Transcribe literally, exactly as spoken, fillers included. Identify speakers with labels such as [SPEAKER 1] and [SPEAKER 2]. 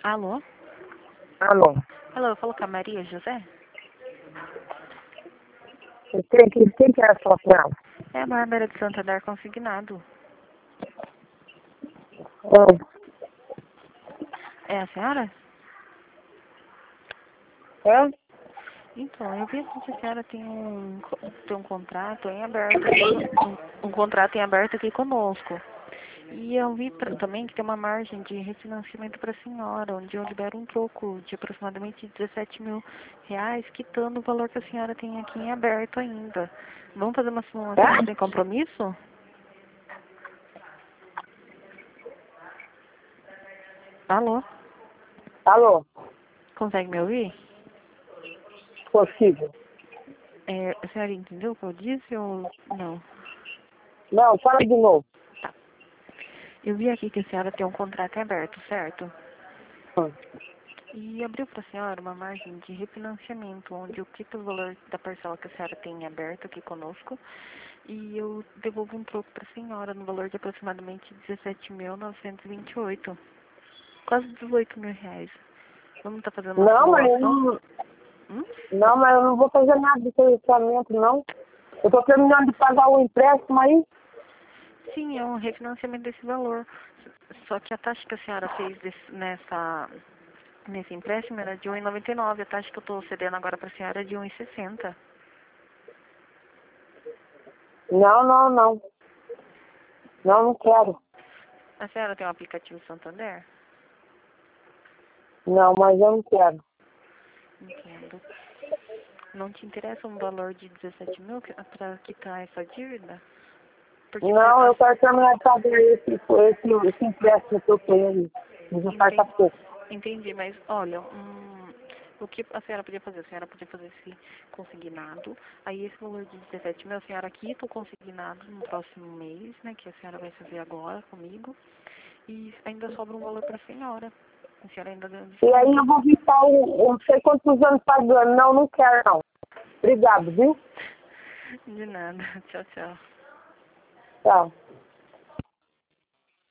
[SPEAKER 1] Alô?
[SPEAKER 2] Alô?
[SPEAKER 1] Alô, eu falo com a Maria José?
[SPEAKER 2] Quem, quem, quem que é falar com ela?
[SPEAKER 1] É a Bárbara de Santander Consignado.
[SPEAKER 2] É.
[SPEAKER 1] É a senhora?
[SPEAKER 2] É?
[SPEAKER 1] Então, eu vi aqui que a senhora tem um, co- tem um contrato em aberto aqui, co- um, um contrato em aberto aqui conosco. E eu vi pra- também que tem uma margem de refinanciamento para a senhora, onde eu libero um troco de aproximadamente dezessete mil reais, quitando o valor que a senhora tem aqui em aberto ainda. Vamos fazer uma simulação
[SPEAKER 2] É?
[SPEAKER 1] sem compromisso? Alô?
[SPEAKER 2] Alô?
[SPEAKER 1] Consegue me ouvir?
[SPEAKER 2] Possível.
[SPEAKER 1] É, a senhora entendeu o que eu disse ou não?
[SPEAKER 2] Não, fala de novo.
[SPEAKER 1] Eu vi aqui que a senhora tem um contrato aberto, certo?
[SPEAKER 2] Hum.
[SPEAKER 1] E abriu para a senhora uma margem de refinanciamento, onde eu quito o valor da parcela que a senhora tem aberto aqui conosco e eu devolvo um troco para a senhora no valor de aproximadamente dezessete mil novecentos e vinte e oito. Quase dezoito mil reais. Vamos estar fazendo uma
[SPEAKER 2] Não, mas eu
[SPEAKER 1] simulação?
[SPEAKER 2] não,
[SPEAKER 1] Hum?
[SPEAKER 2] não, mas eu não vou fazer nada de financiamento, não. Eu tô terminando de pagar o empréstimo aí.
[SPEAKER 1] Sim, é um refinanciamento desse valor. Só que a taxa que a senhora fez desse- nessa, nesse empréstimo era de um vírgula noventa e nove. A taxa que eu estou cedendo agora para a senhora é de um vírgula sessenta.
[SPEAKER 2] Não, não, não. Não, não quero.
[SPEAKER 1] A senhora tem um aplicativo Santander?
[SPEAKER 2] Não, mas eu não quero.
[SPEAKER 1] Entendo. Não te interessa um valor de dezessete mil para quitar essa dívida? Porque pra,
[SPEAKER 2] Não,
[SPEAKER 1] a,
[SPEAKER 2] eu quero terminar de pagar esse, esse, esse empréstimo que eu tenho. Já falta
[SPEAKER 1] entendi,
[SPEAKER 2] pouco.
[SPEAKER 1] entendi, mas olha, hum, o que a senhora podia fazer? A senhora podia fazer esse consignado. Aí esse valor de dezessete mil, a senhora quita o consignado no próximo mês, né? Que a senhora vai fazer agora comigo. E ainda sobra um valor para a senhora. A senhora ainda ganha
[SPEAKER 2] E aí
[SPEAKER 1] desconto.
[SPEAKER 2] eu vou ficar um, um não sei quantos anos pagando. Não, não quero, não. Obrigado, viu?
[SPEAKER 1] De nada. Tchau, tchau.
[SPEAKER 2] Tchau.